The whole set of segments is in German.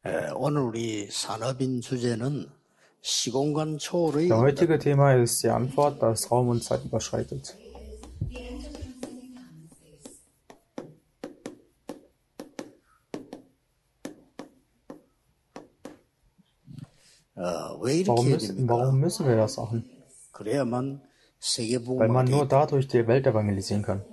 오늘 우리 산업인 주제는 시공간 초월의 Der heutige Thema ist die Antwort, dass Raum und Zeit überschreitet. 왜 이렇게 해야 됩니까? Warum müssen wir das machen? 그래야만 Weil 세계복음화가 man nur 되기 때문에. dadurch die Welt evangelisieren kann.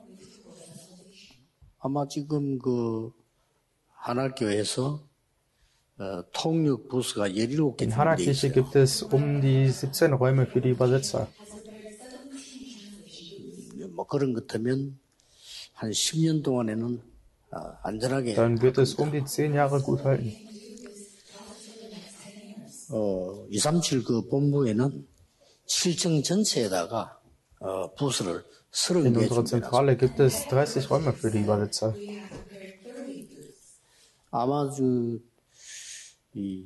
아마 지금 그 한학교에서 통역 부스가 17개 In 준비되어 Hannah-Kirche 있어요. gibt es um die 17 Räume für die Übersetzer. 뭐 그런 것 같으면 한 10년 동안에는 안전하게 Dann 할 wird es 겁니다. um die 10 Jahre gut halten. 237 그 본부에는 7층 전체에다가 부스를 In 30개 unserer 준비해놨습니다. Zentrale gibt es 30 Räume für die Übersetzer. 아마 이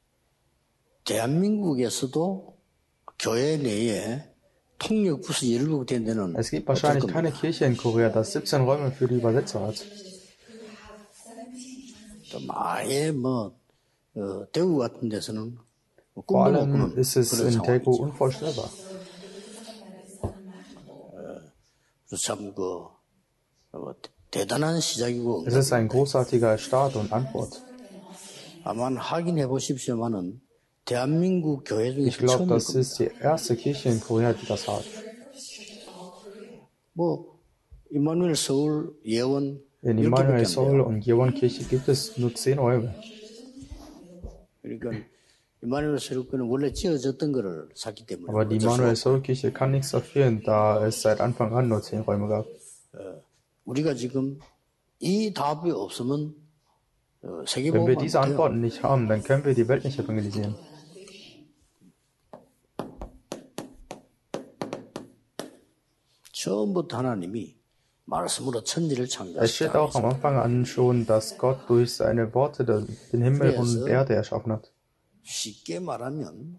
대한민국에서도 교회 내에 통역 부스 17개 된 데는 Es gibt 없을 wahrscheinlich keine 겁니다. Kirche in Korea, das 17 Räume für die Übersetzer hat. 또 아예 대구 같은 데서는 Vor 꿈도 못 allem 꾸는 ist es 그런 in Daegu 상황이죠. unvorstellbar. 그래서 참 대단한 시작이고 Es ist ein großartiger Start und Antwort. 아마 확인해 보십시오만은 대한민국 교회 Ich 중에서 glaube, 처음일 das ist 겁니다. die erste Kirche in Korea, die das hat. 임마누엘 서울 예원 In 이렇게밖에 Immanuel 안 Seoul 돼요. und Jeon-Kirche gibt es nur 10 Räume. 그러니까 임마누엘 서울 교회는 원래 지어졌던 거를 샀기 때문에 Aber die 어쩔 수가 Immanuel 없고 Seoul-Kirche kann nichts dafür, da es seit Anfang an nur 10 Räume gab. 우리가 지금 이 답이 없으면 Wenn wir 세계복음화 diese 못해요. Antworten nicht haben, dann können wir die Welt nicht evangelisieren. 처음부터 하나님이 말씀으로 천지를 Es steht 창조하셨다. auch am Anfang an schon, dass Gott durch seine Worte den Himmel und Erde erschaffen hat. 쉽게 말하면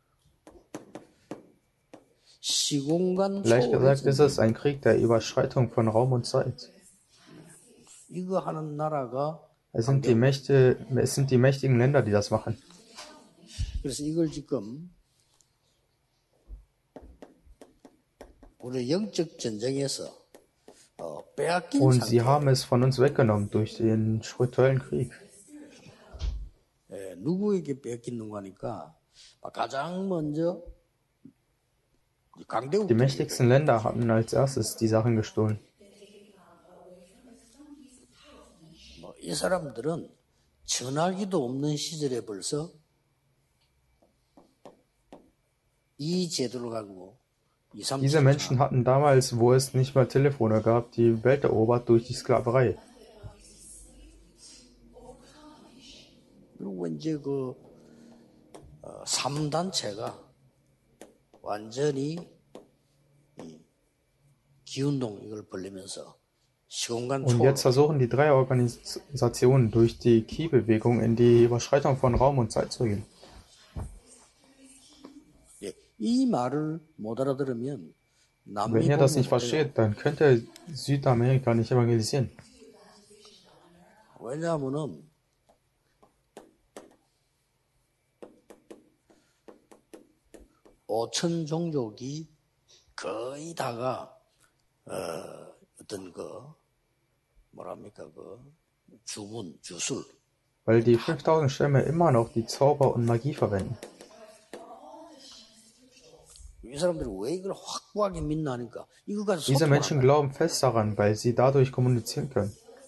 시공간 Leicht 초월의 gesagt ist es ein Krieg der Überschreitung von Raum und Zeit. 이거 하는 나라가 Es sind die mächtigen Länder, die das machen. 그래서 이걸 지금 우리 영적 전쟁에서 빼앗긴 Und sie 상태. haben es von uns weggenommen durch den spirituellen Krieg. 누구에게 뺏기는가 하니까 가장 먼저 강대국 Die mächtigsten Länder hatten als erstes die Sachen gestohlen. 이 사람들은 전화기도 없는 시절에 벌써 이 제도를 가지고 Diese Menschen hatten damals, wo es nicht mal Telefone gab, die Welt erobert durch die Sklaverei. 그리고 이제 3단체가 완전히 이 기운동 이걸 벌리면서 시공간 Und 초월 jetzt versuchen die drei Organisationen durch die Key-Bewegung in die Überschreitung von Raum und Zeit zu gehen. 이 말을 못 알아들으면 Wenn ihr das nicht 남미 versteht, dann könnt ihr Südamerika nicht evangelisieren. 왜냐하면은 오천 종족이 거의 다가 어떤 주문 주술 Weil die 5000 Stämme immer noch die Zauber und Magie verwenden. 이 사람들이 왜 이걸 확고하게 믿나 하니까 이거 가지고 Diese Menschen 소통하는 glauben fest daran, weil sie dadurch kommunizieren können.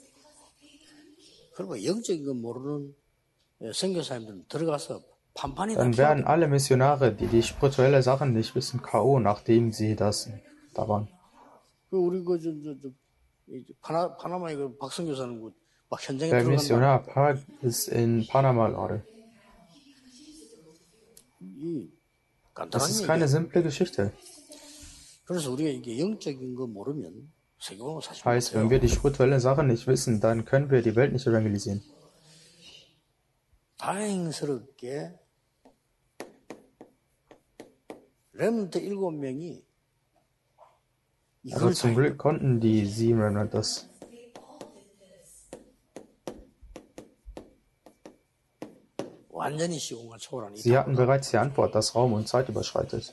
그리고 영적인 거 모르는 선교사님들은 들어가서 판판이 다 Dann werden 튀어요. alle Missionare, die die spirituelle Sachen nicht wissen, K.O., nachdem sie da waren. 우리 파나마 박성교사는 막 현장에 Der 들어간다. Missionar Park ist in Panama gerade. 간단한 Das ist 얘기야. keine simple Geschichte. 그래서 우리가 이게 영적인 거 모르면 세계복음을 사실 Heißt, wenn 못해요. wir die spirituelle Sache nicht wissen, dann können wir die Welt nicht evangelisieren. 다행스럽게 렘넌트 7명이 Aber 이걸 zum Glück konnten die 7 Remnant das. 완전히 시공간 초월하는 이 Sie hatten 답을 bereits die Antwort, dass Raum und Zeit überschreitet.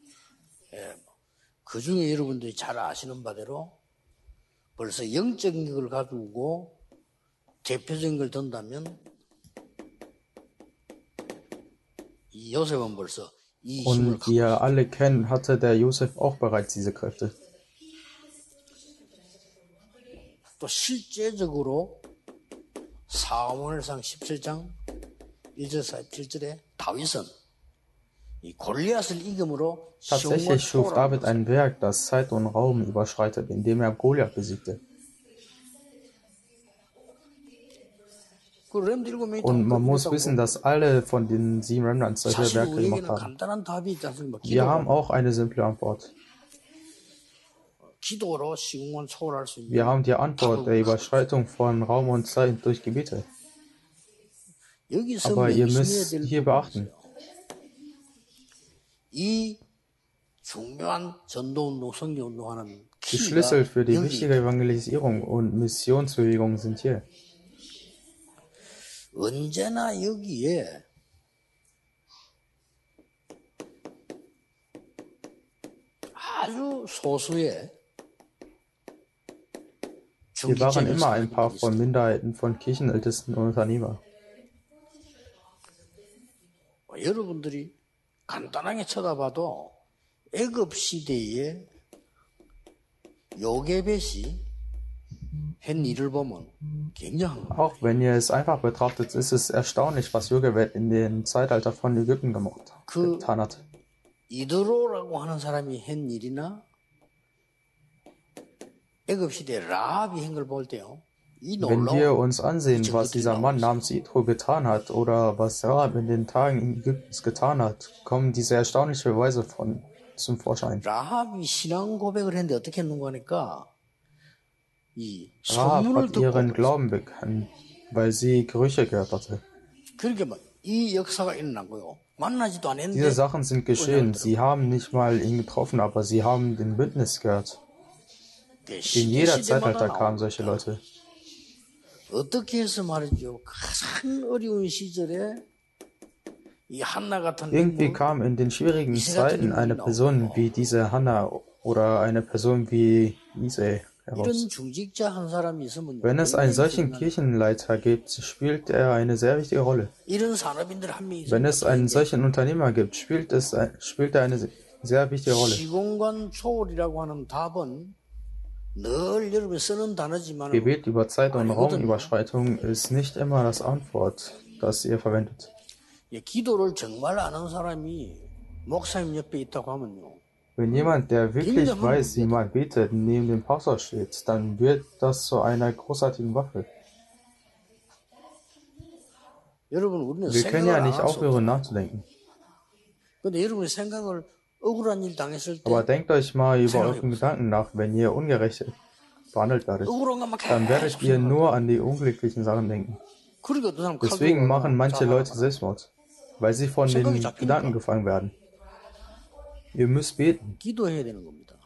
그 중에 여러분들이 잘 아시는 바대로 벌써 영적인 걸 가지고 대표적인 걸 든다면 이 요셉은 벌써 이 힘을 Und 갖고 wie ihr alle kennt, hatte der Josef auch bereits diese Kräfte. 또 실제적으로 사무엘상 17장 1절 7절에 다윗은 이 골리앗을 이김으로 시온과 Tatsächlich schuf 초월하는 David 것을 ein Werk, das Zeit und Raum überschreitet, indem er Goliath besiegte. 그 렘드 7명이 다 Und man muss 그랬다고 wissen, dass alle von den 7 Remnants solche 사실 Werke gemacht 우리에게는 haben. 간단한 답이 있지 않습니까? Wir haben auch eine simple Antwort. 기도로 시공간 초월할 수 있는 Wir haben die Antwort der 답을 Überschreitung von Raum und Zeit durch Gebete. 여기서 Aber ihr 명심해야 müsst 될 hier 부분이 beachten, 있어요. 이 중요한 전도운동, 성교운동하는 die 키가 Schlüssel für die 여기 wichtige Evangelisierung und Missionsbewegung sind hier. 언제나 여기에 아주 소수의 Wir waren 중기적인 immer ein paar 사람들이 von 있어요. Minderheiten von Kirchenältesten und Unternehmer. 여러분들이 간단하게 쳐다봐도 애굽 시대에 요게벳이 한 일을 보면 굉장한 거예요. Auch wenn ihr es einfach betrachtet, ist es erstaunlich, was Jochebed in dem Zeitalter von Ägypten getan hat. 이드로라고 하는 사람이 한 일이나 애굽 시대 라합이 한 걸 볼 때요. 이 Wenn wir 놀라운 uns ansehen, was dieser Mann namens Jethro getan hat oder was Rahab in den Tagen Ägyptens getan hat, kommen diese erstaunliche Beweise zum Vorschein. 라합이 신앙 고백을 했는데 어떻게 했는가 하니까 이 Rahab 소문을 hat ihren 듣고 Glauben bekannt, weil sie Gerüche gehört hatte. 그렇게 막 이 역사가 일어나고요. 만나지도 Diese 않았는데 Sachen sind geschehen. Sie haben nicht mal ihn getroffen, aber sie haben den Bündnis gehört. In jeder Zeitalter kamen solche Leute. 어떻게 해서 말이죠. 가장 어려운 시절에 이 한나 같은 Irgendwie 인물, kam in den schwierigen Zeiten eine Person wie diese Hannah oder eine Person wie Isai heraus. 이런 중직자 한 사람이 있으면요. Wenn es einen solchen Kirchenleiter gibt, spielt er eine sehr wichtige Rolle. 이런 산업인들 한 명이 Wenn es einen 있으면 solchen Unternehmer gibt, spielt er eine sehr wichtige Rolle. 시공간 초월이라고 하는 답은 늘 여러분이 쓰는 단어지만 Gebet über Zeit- und Raumüberschreitung ist nicht immer das Antwort, das ihr verwendet. 기도를 정말 아는 사람이 목사님 옆에 있다고 하면요. Wenn jemand, der wirklich weiß, wie man betet, neben dem Pastor steht, dann wird das zu einer großartigen Waffe. 여러분 우리는 Wir können ja 생각을 nicht 안 할 수 aufhören 없어요. nachzudenken. 근데 여러분의 생각을 억울한 일 당했을 때 Aber denkt euch mal über euren Gedanken nach, wenn ihr ungerecht behandelt werdet. 억울한 것만 Dann werdet ihr nur an die unglücklichen Sachen denken. 그러니까 어떤 사람 Deswegen machen manche Leute Selbstmord, weil sie von den Gedanken gefangen werden. Ihr müsst beten. 기도해야 되는 겁니다.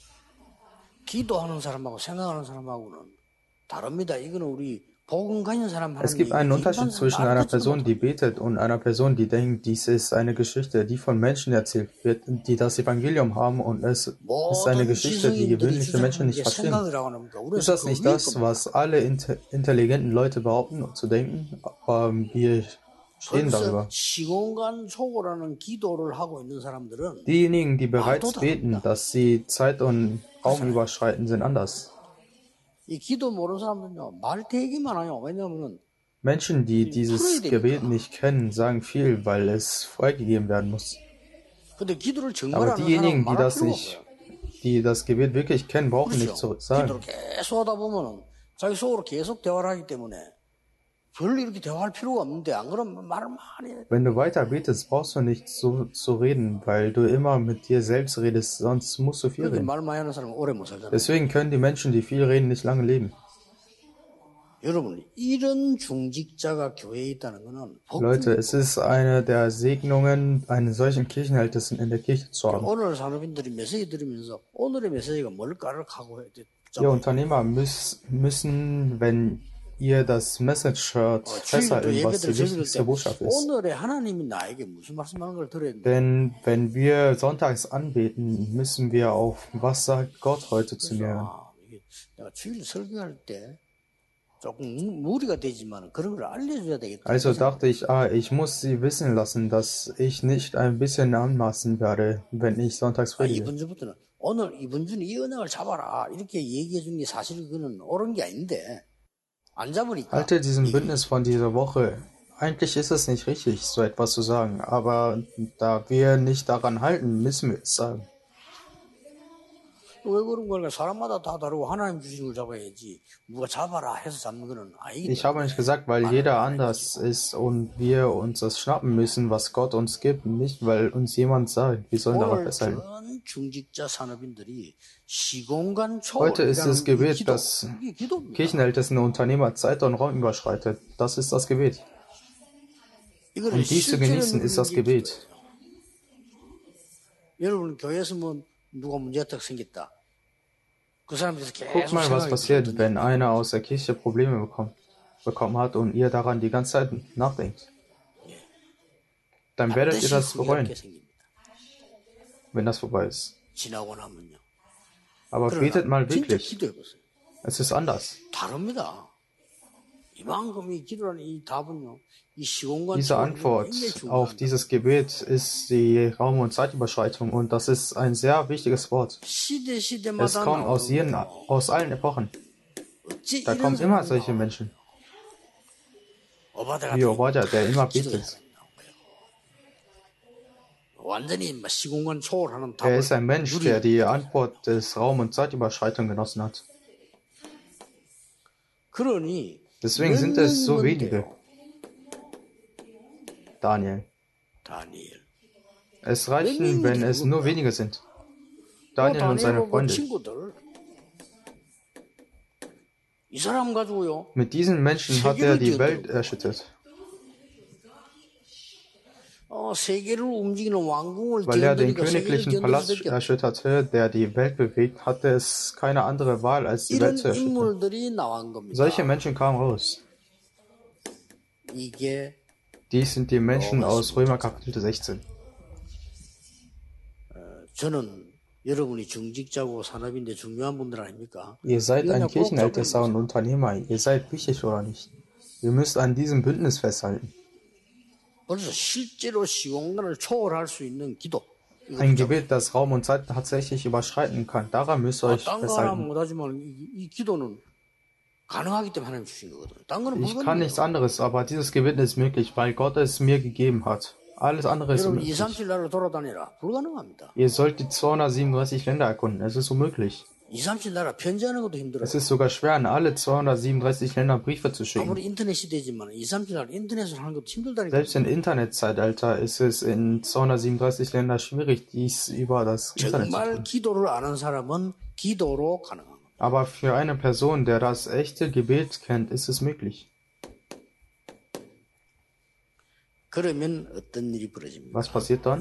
기도하는 사람하고 생각하는 사람하고는 다릅니다. 이거는 우리 복음 가진 사람 하는 Es gibt einen Unterschied zwischen einer Person, die betet, und einer Person, die denkt, dies ist eine Geschichte, die von Menschen erzählt wird, die das Evangelium haben, und es ist eine Geschichte, die gewöhnliche Menschen nicht verstehen. Ist das nicht das, was alle intelligenten Leute behaupten, zu denken? Aber wir stehen darüber. 시공간 초월하는 기도를 하고 있는 사람들은 Diejenigen, die bereits beten, dass sie Zeit und Raum überschreiten, sind anders. 이 기도 모르는 사람들은요, 말 되게 많아요. 왜냐하면 Menschen, die dieses Gebet nicht kennen, sagen viel, weil es freigegeben werden muss. 근데 기도를 정말 Aber 아는 diejenigen, 사람은 말할 필요가 없어요. die das Gebet wirklich kennen, brauchen nicht zu sagen. 기도를 계속 하다 보면은 자기 속으로 계속 대화를 하기 때문에 별로 이렇게 대화할 필요가 없는데 안 그러면 말을 많이 해. Wenn du weiter betest, brauchst du nicht so zu reden, weil du immer mit dir selbst redest, sonst musst du viel 그렇게 reden. 말 많이 하는 사람은 오래 못 살잖아요. Deswegen können die Menschen, die viel reden, nicht lange leben. 여러분, 이런 중직자가 교회에 있다는 것은 Leute, es ist eine der Segnungen, einen solchen Kirchenältesten in der Kirche zu haben. 오늘 산업인들이 메시지 들으면서 오늘의 메시지가 뭘까를 하고 Ihr Unternehmer müssen, wenn ihr das Message-Shirt festhalten, was die wichtigste Botschaft ist. 오늘의 하나님이 나에게 무슨 말씀하는 걸 들어야 된다. Denn wenn wir sonntags anbeten, müssen wir auf, was sagt Gott heute zu mir hören. 내가 주일 설교할 때 조금 무리가 되지만 그런 걸 알려줘야 되겠다. Also dachte ich, ich muss sie wissen lassen, dass ich nicht ein bisschen anmaßen werde, wenn ich sonntags predige. 이번 주부터는 오늘 이번 주는 이 언약을 잡아라 이렇게 얘기해 준 게 사실 그는 옳은 게 아닌데 안 잡으니까. Halte diesen Bündnis von dieser Woche. Eigentlich ist es nicht richtig, so etwas zu sagen, aber da wir nicht daran halten, müssen wir es sagen. 왜 그런 걸까? 사람마다 다 다르고 하나님 주신 걸 잡아야지. 누가 잡아라 해서 잡는 거는 아니기 Ich habe nicht gesagt, weil jeder anders ist und wir uns das schnappen müssen, was Gott uns gibt, nicht weil uns jemand sagt, wir sollen daran festhalten. 전 중직자 산업인들이 시공간 Heute ist das 초월이라는 Gebet, das 이게 기도입니다. Kirchenältesten Unternehmer Zeit und Raum überschreitet. Das ist das Gebet. 이거를 Und dies zu genießen ist das Gebet. 여러분 교회에서 뭐 누가 문제가 생겼다. 그 사람들이 계속 Guckt mal, was 생각이 passiert, 들거든요. wenn einer aus der Kirche Probleme bekommen hat und ihr daran die ganze Zeit nachdenkt. Dann werdet ihr 반드시 das bereuen, 후회하게 생깁니다. wenn das vorbei ist. 지나고 나면요. Aber betet mal 진짜 wirklich. 기도해보세요. Es ist anders. 다릅니다. 이만큼 이 기도라는 이 답은요. 이 시공간 Diese 초월이 Antwort 굉장히 auf 중요합니다. dieses Gebet ist die Raum- und Zeitüberschreitung und das ist ein sehr wichtiges Wort. 시대 Es 시대마다 kommt aus allen Epochen. 어찌 Da 이런 kommen immer 사람이 solche 나와요? Menschen, 오바다 wie 같은 Obadiah, der immer 기도의 betet. 사람이 나온 거예요. 완전히 막 시공간 초월하는 Er ist ein 답을 Mensch, der die Antwort des Raum- und Zeitüberschreitung genossen hat. 그러니 Deswegen 몇 sind es so 명이면 wenige. 돼요? Daniel. 다니엘. Es reichen, wenn es nur wenige sind. Daniel und seine 다니엘과 그 Freunde. 친구들 이 사람 가지고요. Mit diesen Menschen hat er die Welt erschüttert, 세계를 움직이는 왕궁을 weil er den 뒤흔드니까 세계를 königlichen 뒤흔들 Palast 수밖에 없어요. erschütterte, der die Welt bewegt, hatte es keine andere Wahl, als die Welt 이런 zu erschüttern. 인물들이 나온 겁니다. Solche Menschen kamen raus. 이게 Dies sind die Menschen aus Römer Kapitel 16. 저는 여러분이 중직자고 산업인데 중요한 분들 아닙니까? Ihr seid 이거 ein 그냥 꼭 Kirchenältester und 잡아야 Unternehmer. Ihr seid wichtig oder nicht? Ihr müsst an diesem Bündnis festhalten. 그래서 실제로 시공간을 초월할 수 있는 기도. Ein Gebet, das Raum und Zeit tatsächlich überschreiten kann. Daran müsst ihr euch 딴 거 하나 festhalten. 못하지만 이 기도는 가능하기 때문에 하나님 주신 거거든요. 딴 거는 Ich kann nichts 불가능해요. anderes, aber dieses Gebet ist möglich, weil Gott es mir gegeben hat. Alles andere ist 여러분 unmöglich. 237 나라를 돌아다니라. 불가능합니다. Ihr sollt die 237 Länder erkunden. Es ist unmöglich. 237 나라 편지하는 것도 힘들어요. Es ist sogar schwer, an alle 237 Länder Briefe zu schicken. 아무리 인터넷 시대지만 237 나라 인터넷으로 하는 것도 힘들다니까. Selbst im Internetzeitalter ist es in 237 Länder schwierig, dies über das Internet zu 정말 tun. 기도를 아는 사람은 기도로 가능합니다. Aber für eine Person, der das echte Gebet kennt, ist es möglich. 그러면 어떤 일이 벌어집니까? Was passiert dann?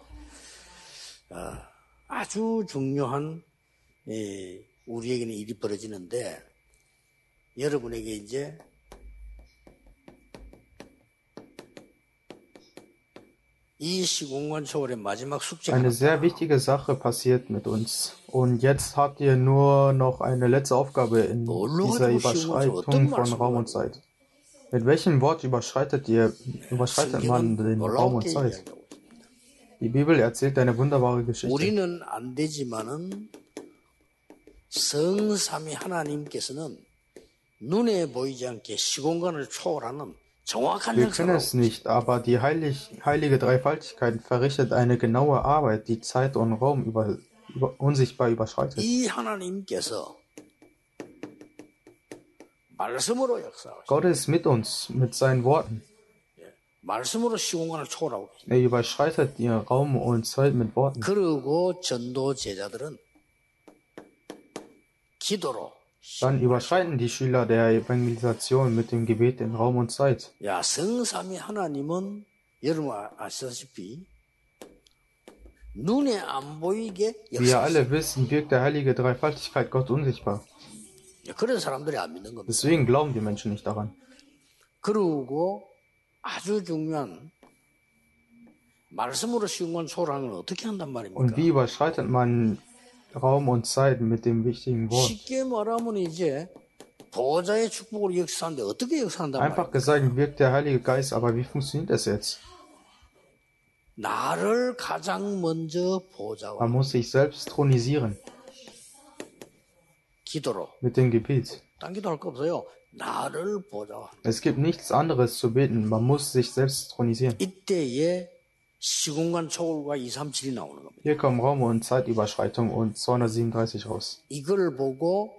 아주 중요한 우리에게는 일이 벌어지는데 여러분에게 이제 이 시공간 초월의 마지막 숙제가 Eine sehr wichtige Sache passiert mit uns. Und jetzt habt ihr nur noch eine letzte Aufgabe in dieser Überschreitung von Raum und Zeit. Mit welchem Wort überschreitet man den Raum und Zeit? Die Bibel erzählt eine wunderbare Geschichte. 우리는 안 되지만은 성삼위 하나님께서는 눈에 보이지 않게 시공간을 초월하는 정확한 Wir können 역사를 es nicht, aber die heilige Dreifaltigkeit verrichtet eine genaue Arbeit, die Zeit und Raum unsichtbar überschreitet. 이 하나님께서 말씀으로 역사하시고 Gott ist mit uns, mit seinen Worten. 말씀으로 시공간을 초월하고 계십니다. Er überschreitet den Raum und Zeit mit Worten. 그리고 전도 제자들은 기도로 Dann überschreiten die Schüler der Evangelisation mit dem Gebet in Raum und Zeit. 야 성삼위 하나님은 여러분 아시다시피 눈에 안 보이게 Wie ihr 역사하시고 alle wissen, wirkt der heilige Dreifaltigkeit Gott unsichtbar. 그런 사람들이 안 믿는 겁니다. Deswegen glauben die Menschen nicht daran. 그리고 아주 중요한 말씀으로 시공간 초월하는 건 어떻게 한단 말입니까? Und wie überschreitet man Raum und Zeit mit dem wichtigen Wort? 쉽게 말하면 이제 보호자의 축복으로 역사하는데 어떻게 역사한단 Einfach 말입니까? gesagt wirkt der Heilige Geist, aber wie funktioniert das jetzt? 나를 가장 먼저 보호자와 Man muss sich selbst thronisieren 기도로 mit dem Gebet. 딴 기도할 거 없어요. 나를 보호자와 Es gibt nichts anderes zu beten. Man muss sich selbst thronisieren. 이때에 시공간 초월과 237이 나오는 겁니다. Hier kommen Raum- und Zeitüberschreitung und 237 raus. 이걸 보고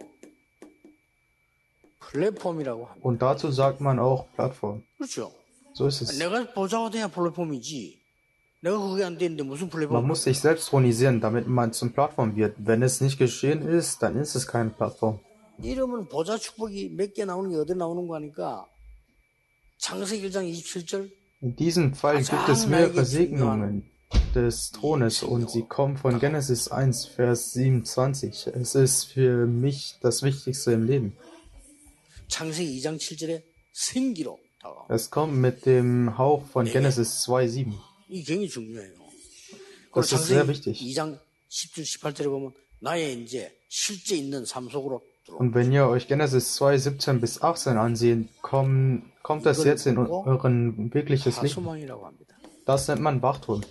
플랫폼이라고 합니다. Und dazu sagt man auch Plattform. 그렇죠. So ist es. 내가 보호자가 돼야 플랫폼이지. 내가 그게 안 되는데 무슨 Man 플랫폼? muss sich selbst thronisieren, damit man zum Plattform wird. Wenn es nicht geschehen ist, dann ist es keine Plattform. 이러면 보호자 축복이 몇 개 나오는 게 어디 나오는 거 하니까 창세기 1장 27절 In diesem Fall gibt es mehrere Segnungen des Thrones und sie kommen von Genesis 1, Vers 27. Es ist für mich das Wichtigste im Leben. 창세기 2장 7절에 생기로 다가와. Es kommt mit dem Hauch von Genesis 2,7. 이게 굉장히 중요해요. 그리고 Das ist sehr 창세기 wichtig. 2장 10절 18절에 보면 나의 이제 실제 있는 삶 속으로 들어와. Und wenn ihr euch Genesis 2, 17 bis 18 ansehen, kommt das jetzt in euren wirkliches Leben. 하수망이라고 합니다. Das nennt man Wachturm.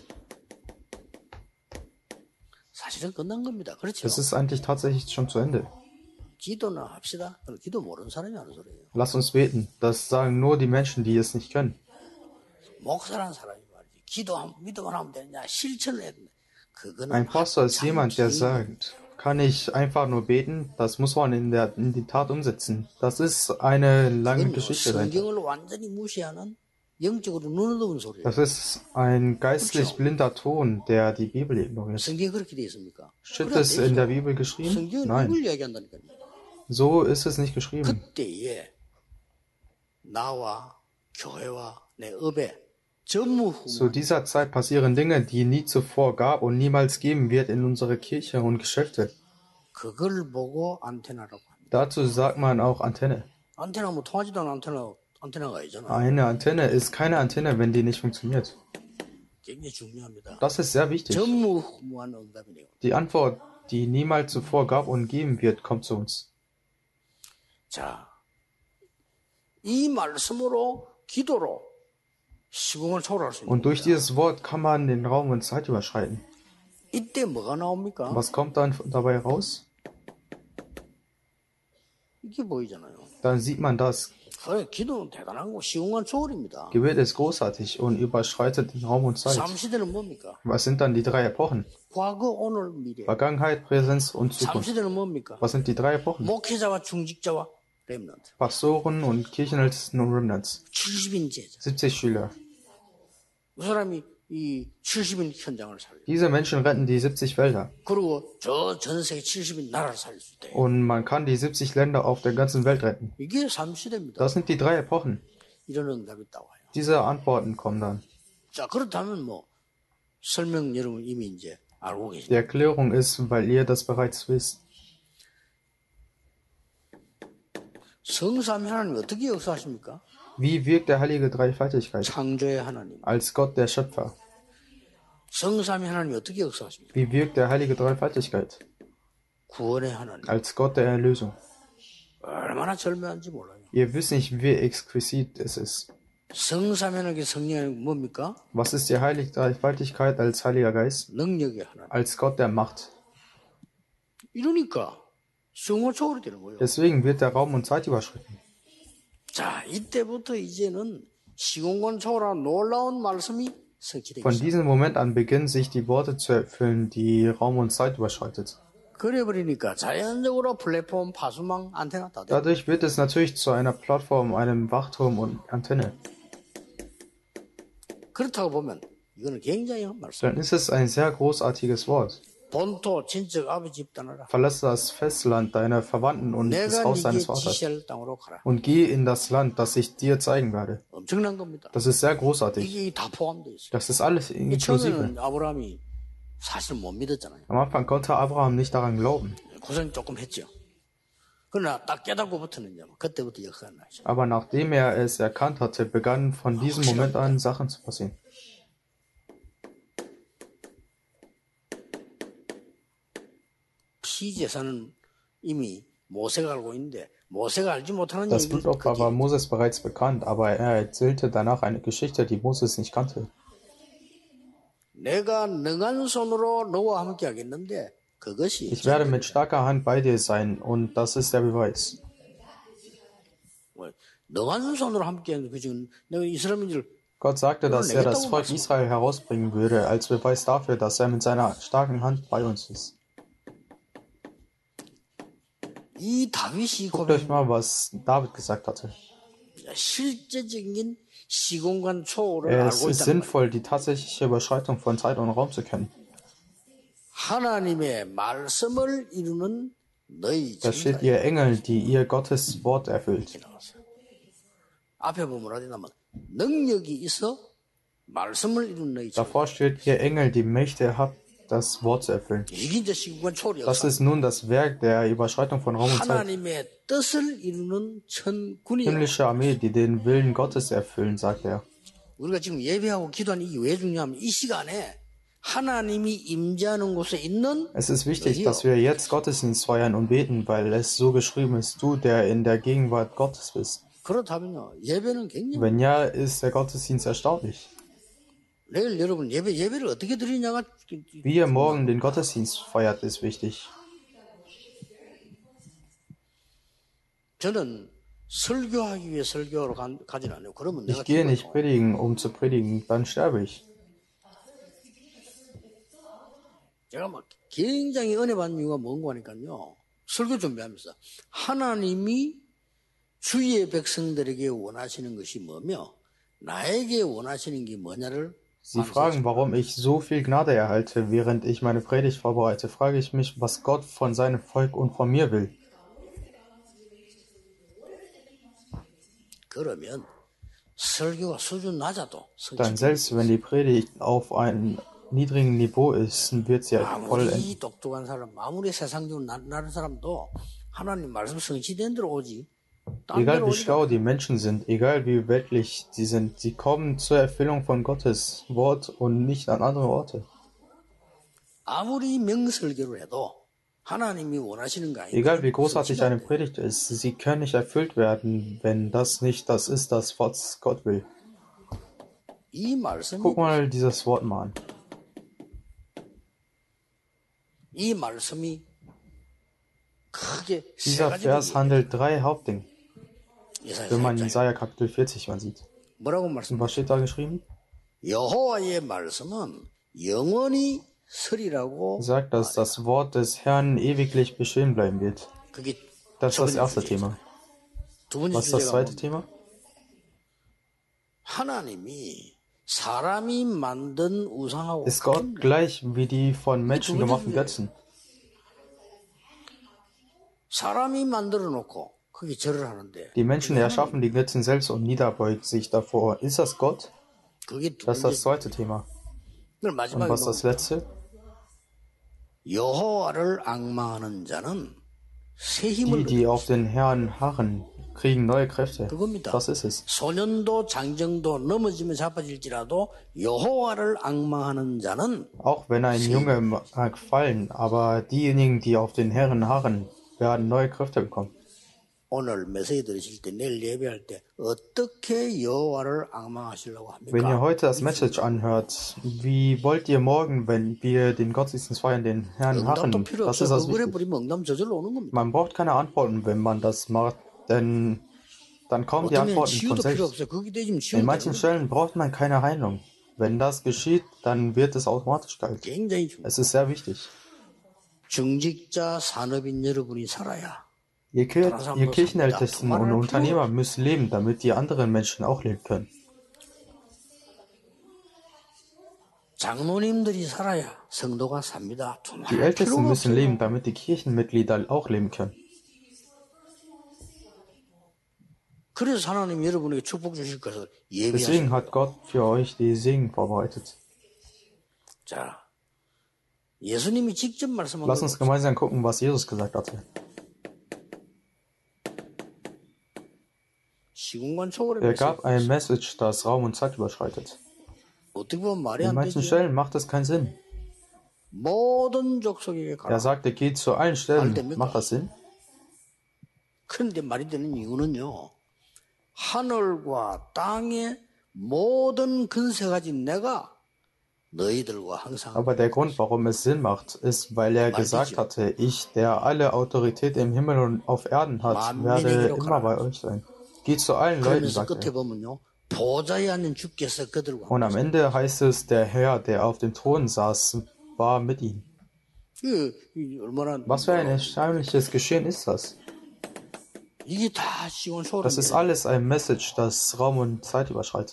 사실은 끝난 겁니다. 그렇죠? Das ist eigentlich tatsächlich schon zu Ende. 기도나 합시다. 기도 모르는 사람이 하는 소리예요. Lasst uns beten. Das sagen nur die Menschen, die es nicht können. 목사라는 사람이 말이지. 믿어만 하면 되느냐? 실천을 해야 된다. 그거는 Ein Pastor ist jemand, der sagt, kann ich einfach nur beten? Das muss man in die Tat umsetzen. Das ist eine lange Geschichte dahinter. 성경을 완전히 무시하는 영적으로 눈을 덮은 소리예요. Das ist ein geistlich blinder Ton, der die Bibel ignoriert. 성경에 그렇게 되어 있습니까? Steht es in der Bibel geschrieben? 성경은 Nein. 이걸 이야기한다니까요. So ist es nicht geschrieben. 그때에 나와 교회와 내 업에 전무후무 Zu dieser Zeit passieren Dinge, die nie zuvor gab und niemals geben wird in unsere Kirche und Geschäfte. 그걸 보고 안테나라고 합니다. Dazu sagt man auch Antenne. 안테나 뭐 통하지도 않은 안테나가 있잖아요. Eine Antenne ist keine Antenne, wenn die nicht funktioniert. 굉장히 중요합니다. Das ist sehr wichtig. 전무후무한 응답이네요. Die Antwort, die niemals zuvor gab und geben wird, kommt zu uns. 자, 이 말씀으로 기도로 시공을 초월할 수 있는 Und durch 겁니다. dieses Wort kann man den Raum und Zeit überschreiten. 이때 뭐가 나옵니까? Was kommt dann dabei raus? 이게 보이잖아요. Dann sieht man das. 그래, 기도는 대단한 거 시공간 초월입니다. Gebet ist großartig und überschreitet den Raum und Zeit. 3시대는 뭡니까? Was sind dann die drei Epochen? 과거, 오늘, 미래. Vergangenheit, Präsenz und Zukunft. 3시대는 뭡니까? Was sind die drei Epochen? 목회자와 중직자와 렘넌트. Pastoren und Kirchenältesten und Remnants. 70인 제자. 70 Schüler. 그 사람이 이 70인 현장을 살려. Diese Menschen retten die 70 Wälder. 그리고 저 전 세계 70인 나라를 살릴 수 있대. Und man kann die 70 Länder auf der ganzen Welt retten. 이게 3시대입니다. Das sind die drei Epochen. 이런 응답이 있다고 해요. Diese Antworten kommen dann. 자, 그렇다면 뭐 설명 여러분 이미 이제 알고 계시죠. Die Erklärung ist, weil ihr das bereits wisst. 성삼위 하나님 어떻게 역사하십니까? Wie wirkt der heilige Dreifaltigkeit? 창조의 하나님. Als Gott der Schöpfer. 성삼위 하나님 어떻게 역사하십니까? Wie wirkt der heilige Dreifaltigkeit? 구원의 하나님. Als Gott der Erlösung. 얼마나 절묘한지 몰라요. Ihr wisst nicht, wie exquisit es ist. 성삼위 하나님의 성령이 뭡니까? Was ist die heilige Dreifaltigkeit als Heiliger Geist? 능력의 하나님. Als Gott der Macht. 이러니까 성호 초월이 되는 거예요. Deswegen wird der Raum und Zeit überschritten. 자, 이때부터 이제는 시공간 초월한 놀라운 말씀이 성취되기 Von 시작합니다. diesem Moment an beginnen sich die Worte zu erfüllen, die Raum und Zeit überschreitet. 그래버리니까 자연적으로 플랫폼, 파수망, 안테나 다 돼. Dadurch wird es natürlich zu einer Plattform, einem Wachturm und Antenne. 그렇다고 보면 이거는 굉장한 말씀. Dann ist es ein sehr großartiges Wort. 본토, 친척, 아버지 집 떠나라. Verlasse das Festland deiner Verwandten und das 내가 Haus 네게 deines Vaters 지시할 땅으로 가라. und geh in das Land, das ich dir zeigen werde. 엄청난 겁니다. Das ist sehr großartig. 이게 다 포함되어 있어요. Das ist alles 이 inklusive. 처음에는 아브라함이 사실 못 믿었잖아요. Am Anfang konnte Abraham nicht daran glauben. 고생 조금 했죠. 그러나 딱 깨닫고부터는요. 그때부터 역사가 나죠. Aber nachdem er es erkannt hatte, begannen von diesem Moment an Sachen zu passieren. 피제사는 이미 모세가 알고 있는데 모세가 알지 못하는 Das 얘기를 Blutopfer war Moses bereits bekannt, aber er erzählte danach eine Geschichte, die Moses nicht kannte. 내가 능한 손으로 너와 함께 하겠는데 그것이 Ich werde mit starker Hand bei dir sein, und das ist der Beweis. 능한 손으로 함께 하는 그 지금 내가 이스라엘인들 Gott sagte, dass er das Volk Israel herausbringen würde, als Beweis dafür, dass er mit seiner starken Hand bei uns ist. 이 다윗이 Guckt euch mal, was David gesagt hatte. 실제적인 시공간 초월을 Es 알고 ist 있다. sinnvoll, die tatsächliche Überschreitung von Zeit und Raum zu kennen. 하나님의 말씀을 이루는 너희 Da steht, 천사야. ihr Engel, die ihr Gottes Wort erfüllt. 앞에 보면 어디냐면 능력이 있어 말씀을 이루는 너희 천사. Davor steht, ihr Engel, die Mächte habt, das Wort zu erfüllen. 이게 이제 시공간 초월이 Das ist nun das Werk der Überschreitung von Raum und Zeit. 하나님의 뜻을 이루는 천군이요. Himmlische Armee, die den Willen Gottes erfüllen, sagt er. 우리가 지금 예배하고 기도하는 이게 왜 중요하면 이 시간에 하나님이 임재하는 곳에 있는 Es ist wichtig, dass wir jetzt Gottesdienst feiern und beten, weil es so geschrieben ist, du, der in der Gegenwart Gottes bist. 그렇다면요. 예배는 굉장히 Wenn ja, ist der Gottesdienst erstaunlich. 내일 여러분 예배를 어떻게 드리냐가 Wie ihr morgen den Gottesdienst feiert, ist wichtig. 저는 설교하기 위해 설교하러 가진 않아요. 그러면 내가 Ich gehe nicht 죽어요. predigen, um zu predigen, dann sterbe ich. 제가 막 굉장히 은혜 받는 이유가 뭔가 하니까요. 설교 준비하면서 하나님이 주의 백성들에게 원하시는 것이 뭐며 나에게 원하시는 게 뭐냐를 Sie fragen, warum ich so viel Gnade erhalte, während ich meine Predigt vorbereite. Frage ich mich, was Gott von seinem Volk und von mir will. 그러면 설교가 수준 낮아도 Dann selbst wenn die Predigt auf einem niedrigen Niveau ist, wird sie vollenden. 아무리 똑똑한 사람, 아무리 세상적으로 나른 사람도 하나님 말씀 성취된 대로 오지. 딴 Egal 데로 wie 오지 schlau die Menschen sind, egal wie weltlich sie sind, sie kommen zur Erfüllung von Gottes Wort und nicht an andere Orte. 아무리 명설교를 해도 하나님이 원하시는 거 아니에요. Egal wie großartig eine Predigt ist, sie können nicht erfüllt werden, wenn das nicht das ist, was Gott will. 이 말씀이 Guck mal dieses Wort mal an. 이 말씀이 크게 세 Dieser 가지 Vers handelt drei Hauptdinge, wenn man 예사야 Jesaja Kapitel 40 mal sieht. 뭐라고 Und 말씀? was steht da geschrieben? 여호와의 말씀은 영원히 서리라고. Sagt, dass das Wort des Herrn ewiglich bestehen bleiben wird. 그게 Das ist das 첫 번째 erste 주제죠. Thema. 두 번째 Was ist das 주제가 zweite 뭡니까? Thema? 하나님이 사람이 만든 우상하고 Ist Gott gleich wie die von Menschen gemachten Götzen? 사람이 만들어 놓고 거기 절을 하는데 Die Menschen erschaffen die Götzen selbst und niederbeugen sich davor. Ist das Gott? 그게 두 Das ist 번째. das zweite Thema. 그걸 Und 마지막에 was ist das 보면 letzte? 여호와를 앙망하는 자는 새 Die, 힘을 die auf den Herrn harren, kriegen neue Kräfte. 그겁니다. Das ist es. 소년도 장정도 넘어지면 자빠질지라도 여호와를 앙망하는 자는 Auch wenn ein Junge mag fallen, aber diejenigen, die auf den Herrn harren, werden neue Kräfte bekommen. 오늘 메시지 들으실 때 내일 예배할 때 어떻게 여호와를 앙망하시려고 Wenn ihr 합니까? heute das Message anhört, wie wollt ihr morgen, wenn wir den Gottesdienst feiern, den Herrn harren? 응답도 필요 Das 없어. ist das 그거래 Wichtige. 버리면 응답 저절로 오는 겁니다. Man braucht keine Antworten, wenn man das macht, denn dann kommen die 어떤 Antworten von 치유도 필요 selbst. 없어요. 거기 되지면 In 치유도 manchen Stellen braucht man keine Heilung. Wenn das geschieht, dann wird es automatisch geheilt. 굉장히 중요해요. Es ist sehr wichtig. 정직자 산업인 여러분이 살아야 Ihr Kirchenältesten und Unternehmer müssen leben, damit die anderen Menschen auch leben können. 장로님들이 살아야 성도가 삽니다. Die Ältesten müssen leben, damit die Kirchenmitglieder auch leben können. 그래서 하나님 여러분에게 축복 주실 것을 Deswegen 예비하십니다. hat Gott für euch die Segen vorbereitet. 자, 예수님이 직접 말씀한 Lass uns 거 gemeinsam gucken, was Jesus gesagt hatte. Er gab ein Message, das Raum und Zeit überschreitet. In manchen Stellen macht das keinen Sinn. Er sagte, geht zu allen Stellen. Macht das Sinn? 그런데 말이 되는 이유는요. 하늘과 땅의 모든 근세 가진 내가 너희들과 항상. Aber der Grund, warum es Sinn macht, ist, weil er gesagt hatte, ich, der alle Autorität im Himmel und auf Erden hat, werde immer bei euch sein. Geht zu allen Leuten, sagt er. Und am Ende heißt es, der Herr, der auf dem Thron saß, war mit ihm. Was für ein erstaunliches Geschehen ist das? Das ist alles ein Message, das Raum und Zeit überschreitet.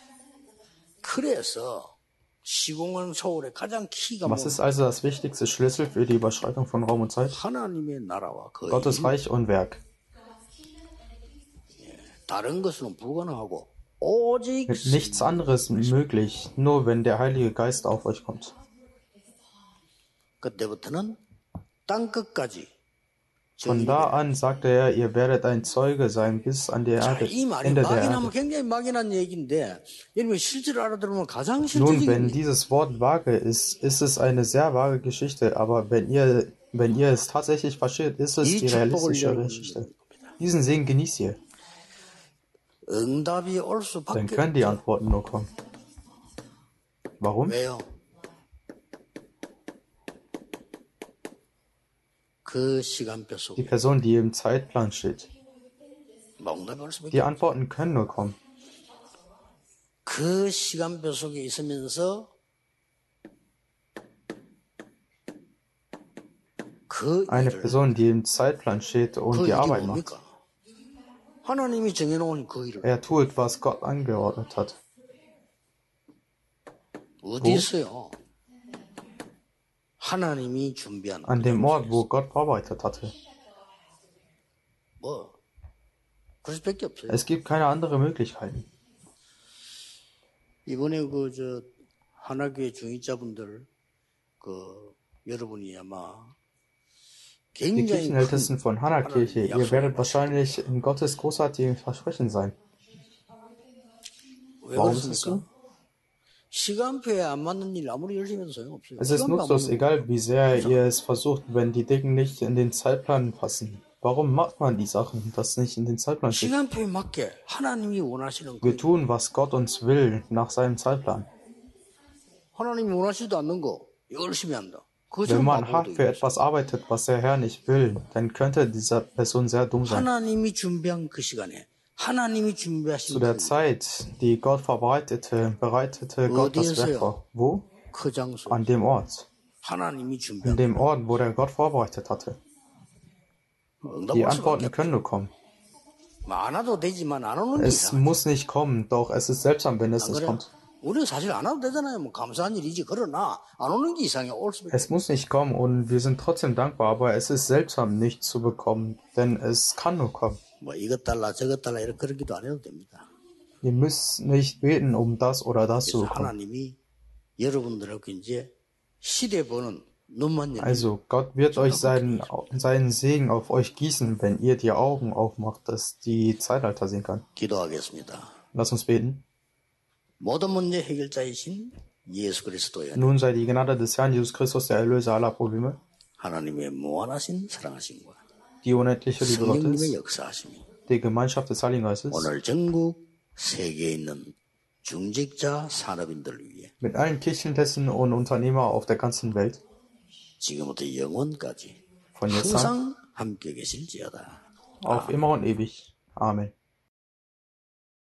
Was ist also das wichtigste Schlüssel für die Überschreitung von Raum und Zeit? Gottes Reich und Werk. Mit nichts anderes möglich, nur wenn der Heilige Geist auf euch kommt. Von da an sagte er, ihr werdet ein Zeuge sein bis an die Erde, Ende der Erde. Nun, wenn dieses Wort vage ist, ist es eine sehr vage Geschichte, aber wenn ihr es tatsächlich versteht, ist es die realistische Geschichte. Diesen Segen genießt ihr. Dann können die Antworten nur kommen. Warum? Die Person, die im Zeitplan steht. Die Antworten können nur kommen. Eine Person, die im Zeitplan steht und die Arbeit macht. Er tut, was Gott angeordnet hat. Wo? An dem Ort, wo Gott vorbereitet hatte. Es gibt keine anderen Möglichkeiten. 이번에 하나교회 중직자분들 여러분이 아마 Die Kirchenältesten von Hana-Kirche, ihr werdet wahrscheinlich in Gottes großartigen Versprechen sein. Warum ist es so? Es ist nutzlos, egal wie sehr ihr es versucht, wenn die Dinge nicht in den Zeitplan passen. Warum macht man die Sachen, das nicht in den Zeitplan steht? Wir tun, was Gott uns will, nach seinem Zeitplan. Wenn man hart für etwas arbeitet, was der Herr nicht will, dann könnte diese Person sehr dumm sein. Zu der Zeit, die Gott bereitete Gott das Werk vor. Wo? An dem Ort. An dem Ort, wo der Gott vorbereitet hatte. Die Antworten können nur kommen. Es muss nicht kommen, doch es ist seltsam, wenn es nicht kommt. Es muss nicht kommen und wir sind trotzdem dankbar, aber es ist seltsam, nicht zu bekommen, denn es kann nur kommen. Ihr müsst nicht beten, um das oder das zu bekommen. Also Gott wird euch seinen Segen auf euch gießen, wenn ihr die Augen aufmacht, dass die Zeitalter sehen kann. Lass uns beten. Nun sei die Gnade des Herrn Jesus Christus, der Erlöser aller Probleme, die unendliche Liebe Gottes, die Gemeinschaft des Heiligen Geistes, mit allen Kirchenältesten und Unternehmern auf der ganzen Welt, von jetzt an, auf immer und ewig. Amen.